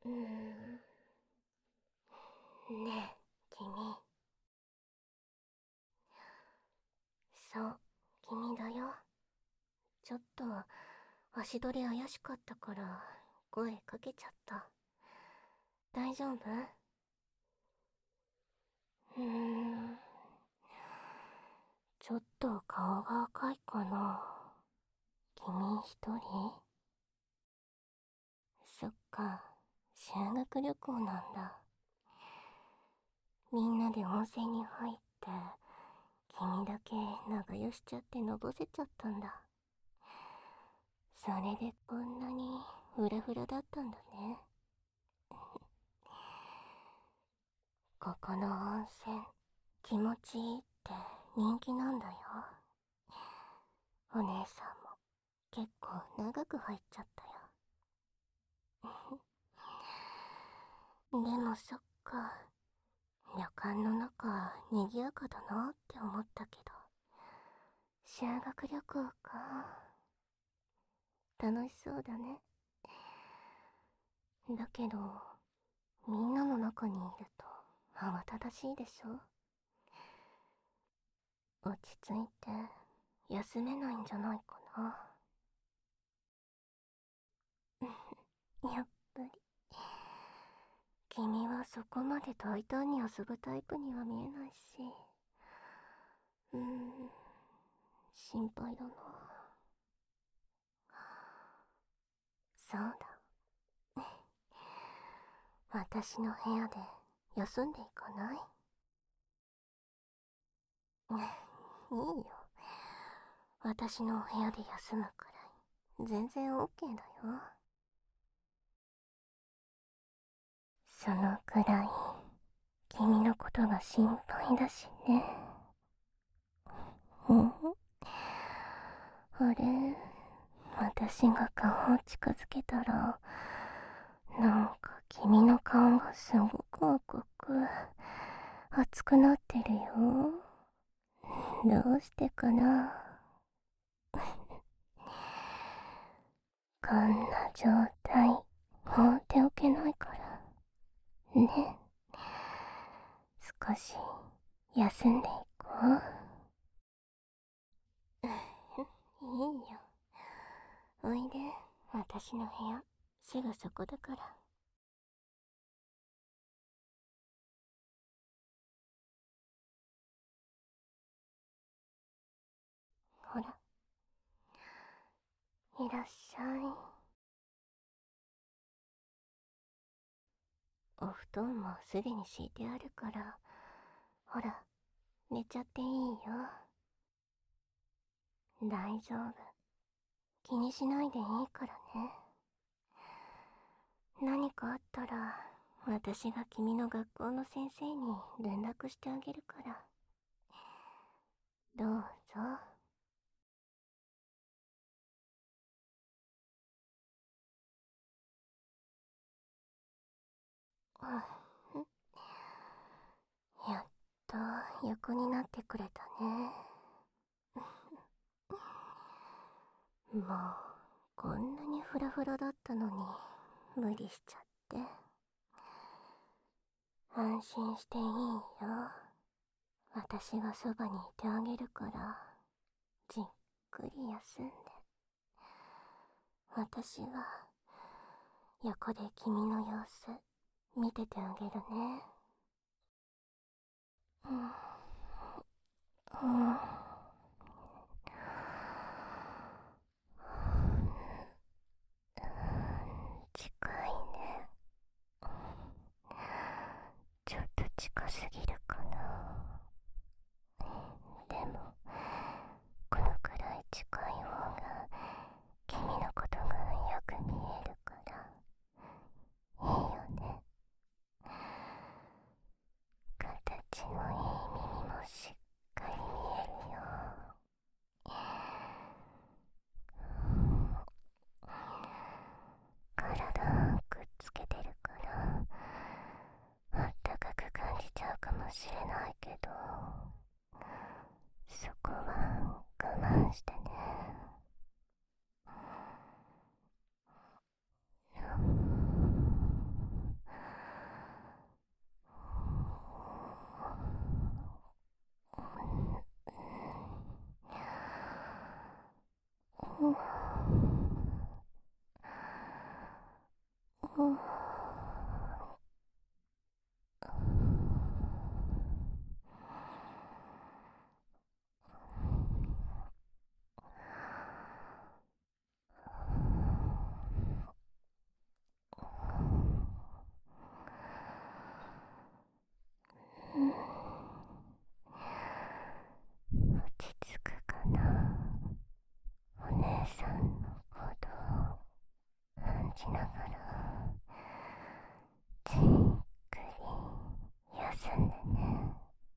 うーん。ねえ、君。そう、君だよ。ちょっと足取り怪しかったから声かけちゃった。大丈夫？うーん。ちょっと顔が赤いかな。君一人？そっか、修学旅行なんだ。みんなで温泉に入って、君だけ長湯しちゃってのぼせちゃったんだ。それでこんなにフラフラだったんだね。ここの温泉、気持ちいいって人気なんだよ。お姉さんも結構長く入っちゃったよ。でもそっか、旅館の中賑やかだなって思ったけど、修学旅行か。楽しそうだね。だけど、みんなの中にいると慌ただしいでしょ。落ち着いて休めないんじゃないかな。やっぱり君はそこまで大胆に遊ぶタイプには見えないし、心配だな。そうだ、私の部屋で休んでいかない？いいよ、私の部屋で休むくらい全然 OK だよ。そのくらい君のことが心配だしね。うん。あれ、私が顔を近づけたら、なんか君の顔がすごく赤く熱くなってるよ。どうしてかな。こんな状態放っておけないからね。少し休んでいこう。いいよ、おいで。私の部屋すぐそこだから。ほら、いらっしゃい。お布団もすでに敷いてあるから、ほら、寝ちゃっていいよ。大丈夫、気にしないでいいからね。何かあったら私が君の学校の先生に連絡してあげるから。どうぞ。うん、やっと横になってくれたね。もうこんなにフラフラだったのに無理しちゃって。安心していいよ。私がそばにいてあげるから、じっくり休んで。私が横で君の様子見ててあげるね。うん、うん、近いね。ちょっと近すぎるかな。でもこのくらい近い方が君のことがよく見えるからいいよね。形のいい耳もしっかり見えるよ。体くっつけてるからあったかく感じちゃうかもしれないけど、そこは我慢してね。 落ち着くかな。お姉さんのことを感じながらじっくり休んでね。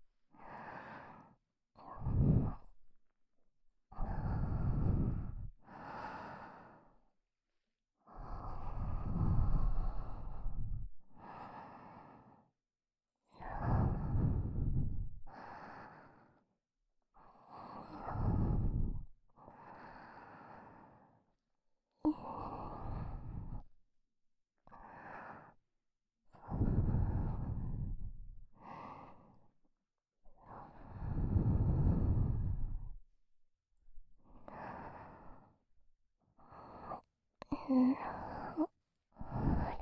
うん、あれ、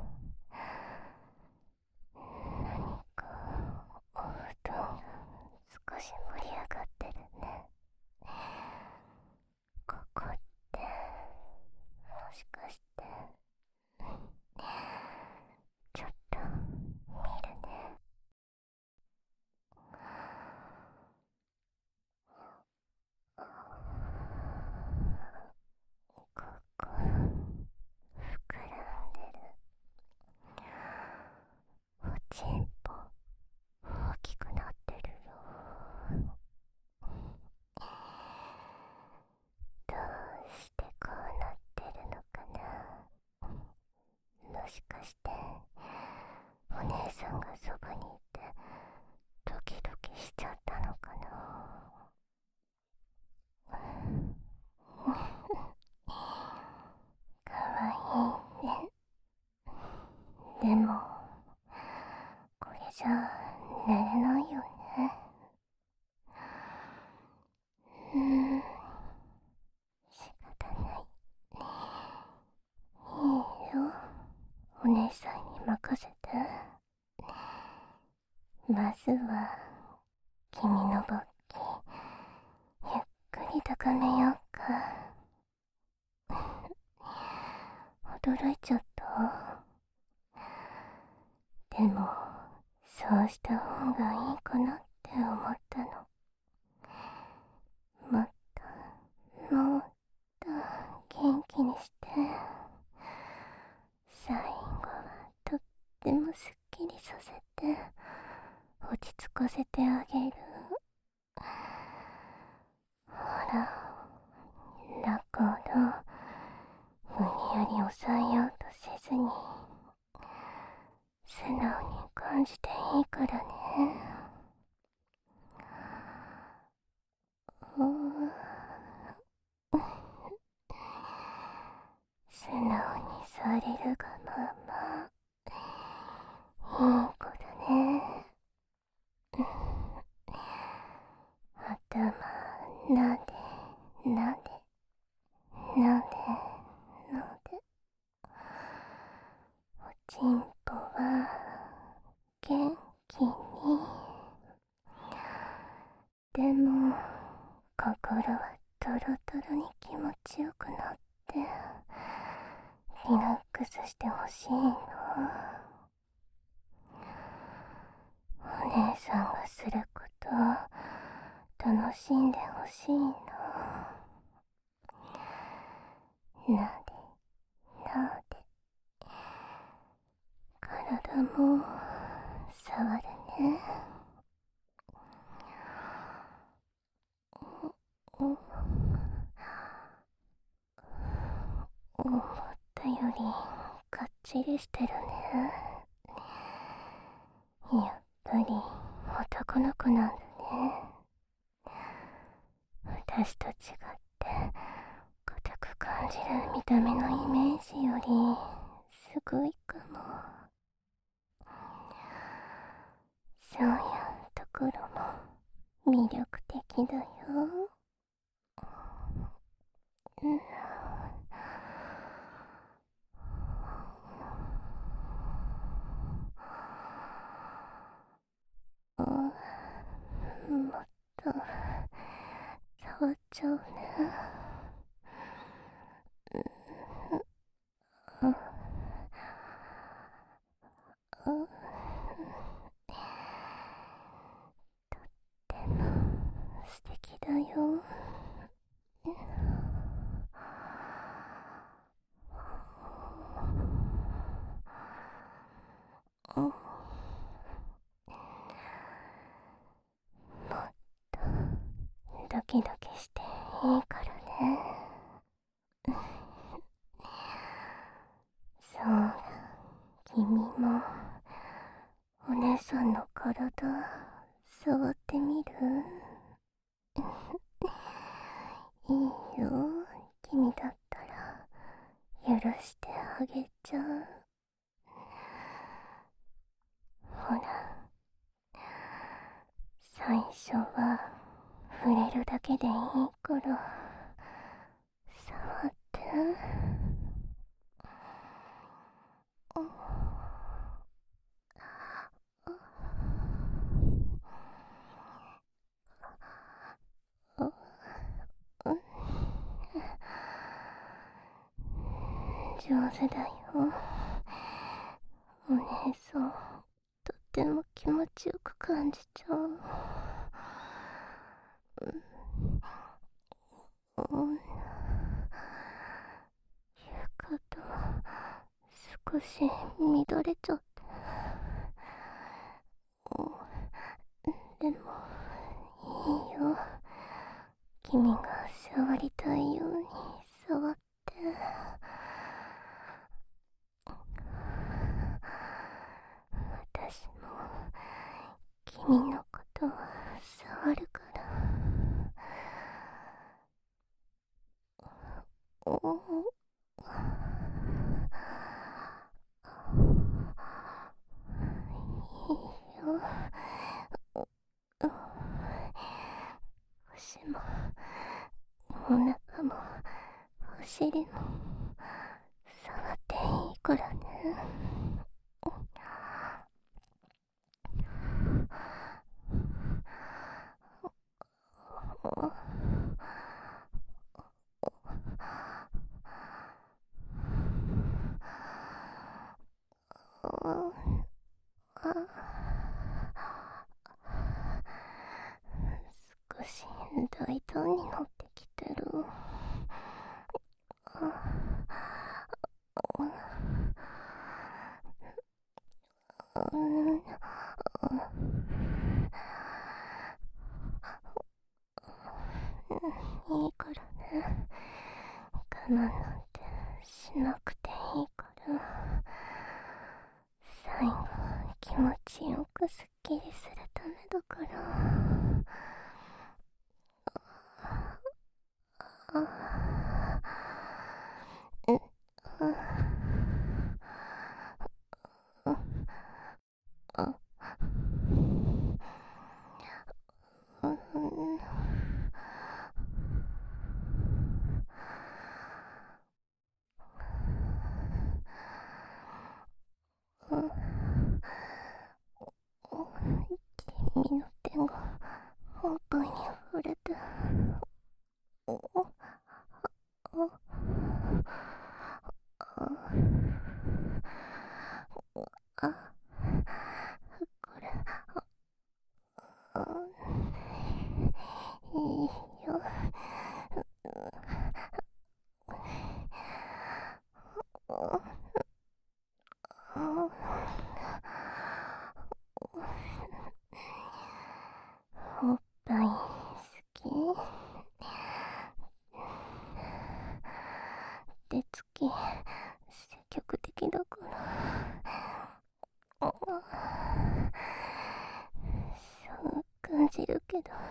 何かお布団が少し盛り上がってるね。ここってもしかしてちょっと見るね。ここ膨らんでる。おちんぽ大きくなってるよ。どうしてこうなってるのかな。もしかしてお姉さんがそばにいてドキドキしちゃったのかな。かわいいね。でもこれじゃ寝れないよね。仕方ない。いいよ、お姉さんに任せて。まずは君の勃起ゆっくり高めようか。驚いちゃった。でもそうした方がいいかなって思ったの。もっともっと元気にして、最後はとってもすっきりさせて落ち着かせてあげる。ほら、ラコード無理やり抑えようとせずに素直に感じていいからね。素直にされるがままいい子だね。頭なでなでなでなで。おちんぽは元気に。でも心はトロトロに気持ちよくなってリラックスしてほしいの。お姉さんがすること楽しんでほしいの。なでなで、体も触るね。思ったよりかっちりしてるね。やっぱり男の子なんだね。私と違って硬く感じる見た目のイメージよりすごいかも。そういうところも魅力的だよ。 もっと触っちゃうね。でも素敵だよ。もっとドキドキしていいからね。そうだ、君もお姉さんの体触ってみる？いいよ、君だったら許してあげちゃう。ほら、最初は触れるだけでいいから触って。上手だよ。お姉さん、とっても気持ちよく感じちゃう。床と少し乱れちゃって。でもいいよ、君が触りたいように触って。私も君のことを触るから。いいよ。腰もお腹もお尻も触っていいからね。少し大胆になってきてる。いいからね。我慢なんてしなくていいから。最後気持ちよくすっきりするためだから。君の手がおっぱいに触れて。これいいよ。おっぱい好き？手つき積極的だから。そう感じるけど、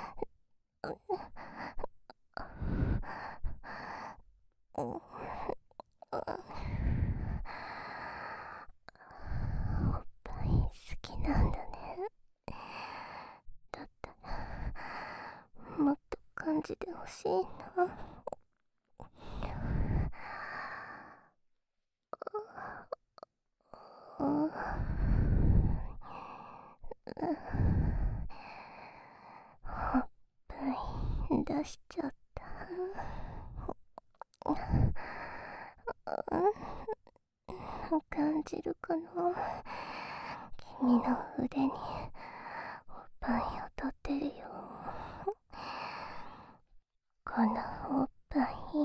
おっぱい好きなんだね。だったらもっと感じてほしいな。 ほっぱい出しちゃった。感じるかな、君の腕におっぱいを取ってるよ。このおっぱい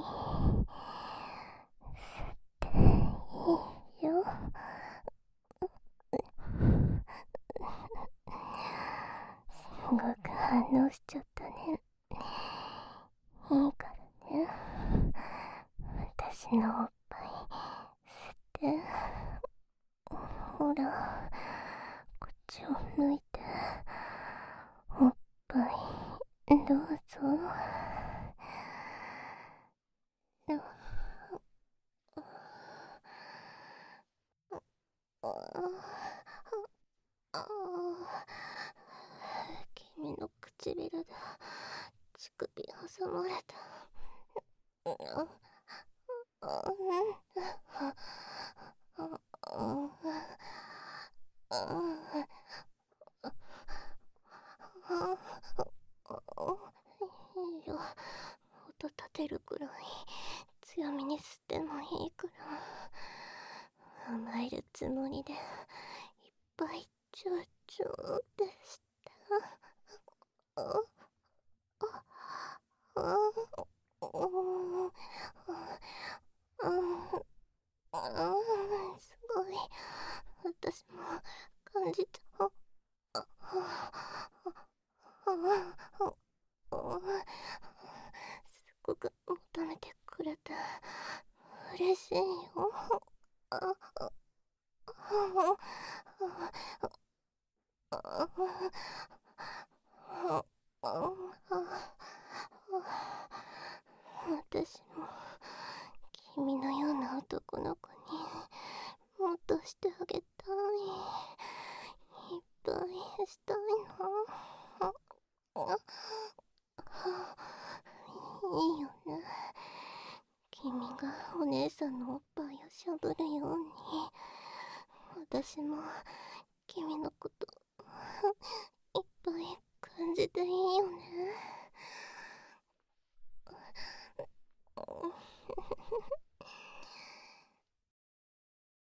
吸っていいよ。すごく反応しちゃったね。いいからね、私のおっぱい吸って。ほら、こっちを向いて、おっぱいどうぞ。君の唇で乳首挟まれた。いいよ、音立てるくらい強めに吸ってもいいから。甘えるつもりでいっぱいチューチューってして。すごい、私も感じた。すごく求めてくれて嬉しいよ。私も君のような男の子にもっとしてあげたい。いっぱいしたいな。いいよね、君がお姉さんのおっぱいをしゃぶるように私も君のこといっぱい感じていいよね。